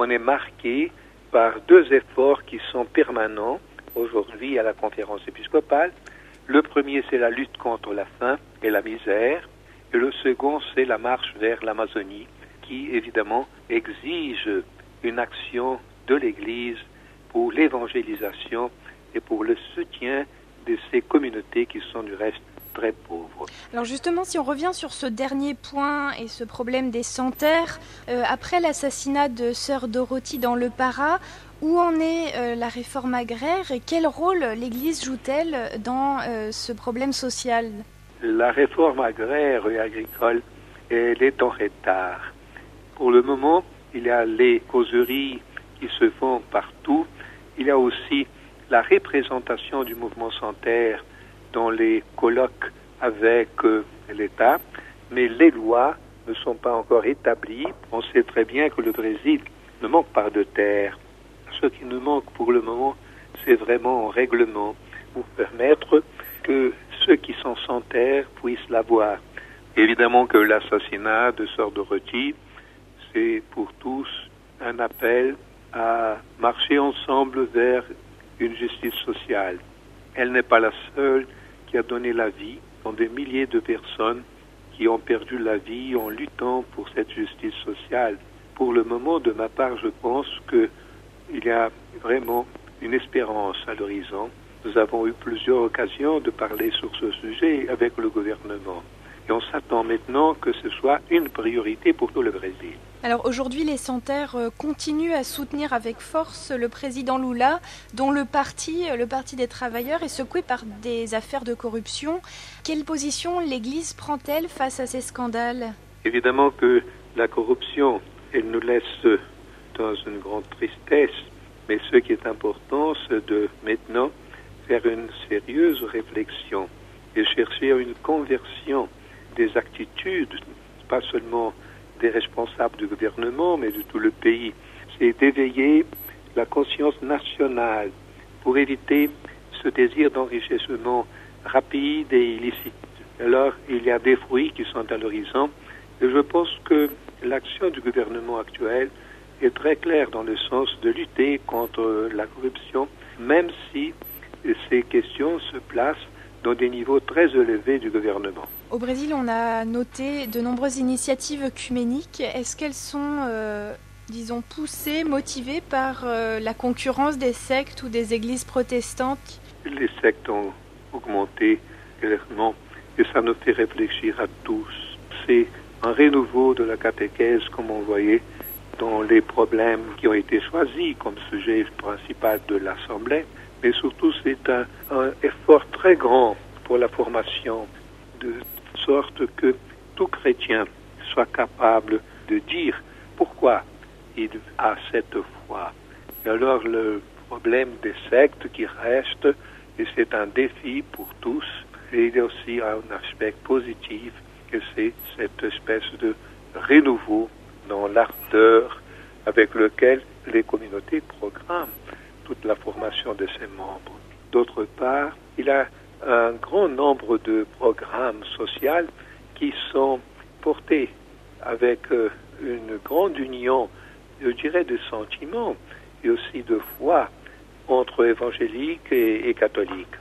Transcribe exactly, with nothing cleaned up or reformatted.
on est marqué par deux efforts qui sont permanents aujourd'hui à la conférence épiscopale. Le premier, c'est la lutte contre la faim et la misère, et le second, c'est la marche vers l'Amazonie, qui évidemment exige une action de l'Église pour l'évangélisation et pour le soutien de ces communautés qui sont du reste très pauvres. Alors justement, si on revient sur ce dernier point et ce problème des sans-terre, euh, après l'assassinat de sœur Dorothy dans le Para, où en est euh, la réforme agraire et quel rôle l'Église joue-t-elle dans euh, ce problème social ? La réforme agraire et agricole, elle est en retard. Pour le moment, il y a les causeries qui se font partout. Il y a aussi la représentation du mouvement sans-terre dans les colloques avec euh, l'État, mais les lois ne sont pas encore établies. On sait très bien que le Brésil ne manque pas de terre. Ce qui nous manque pour le moment, c'est vraiment un règlement pour permettre que ceux qui sont sans terre puissent l'avoir. Évidemment que l'assassinat de sœur Dorothy, c'est pour tous un appel à marcher ensemble vers une justice sociale. Elle n'est pas la seule qui a donné la vie. Ce sont des milliers de personnes qui ont perdu la vie en luttant pour cette justice sociale. Pour le moment, de ma part, je pense qu'il y a vraiment une espérance à l'horizon. Nous avons eu plusieurs occasions de parler sur ce sujet avec le gouvernement. Et on s'attend maintenant que ce soit une priorité pour tout le Brésil. Alors aujourd'hui, les sans-terre continuent à soutenir avec force le président Lula, dont le parti, le Parti des travailleurs, est secoué par des affaires de corruption. Quelle position l'Église prend-elle face à ces scandales ? Évidemment que la corruption, elle nous laisse dans une grande tristesse, mais ce qui est important, c'est de maintenant faire une sérieuse réflexion et chercher une conversion des attitudes, pas seulement des responsables du gouvernement, mais de tout le pays. C'est d'éveiller la conscience nationale pour éviter ce désir d'enrichissement rapide et illicite. Alors, il y a des fruits qui sont à l'horizon, et je pense que l'action du gouvernement actuel est très claire dans le sens de lutter contre la corruption, même si ces questions se placent dans des niveaux très élevés du gouvernement. Au Brésil, on a noté de nombreuses initiatives œcuméniques. Est-ce qu'elles sont, euh, disons, poussées, motivées par euh, la concurrence des sectes ou des églises protestantes ? Les sectes ont augmenté clairement et ça nous fait réfléchir à tous. C'est un renouveau de la catéchèse, comme on voyait dans les problèmes qui ont été choisis comme sujet principal de l'Assemblée. Mais surtout, c'est un, un effort très grand pour la formation, de sorte que tout chrétien soit capable de dire pourquoi il a cette foi. Et alors, le problème des sectes qui reste, et c'est un défi pour tous, et il y a aussi un aspect positif, et c'est cette espèce de renouveau dans l'ardeur avec lequel les communautés programment toute la formation de ses membres. D'autre part, il y a un grand nombre de programmes sociaux qui sont portés avec une grande union, je dirais, de sentiments et aussi de foi entre évangéliques et, et catholiques.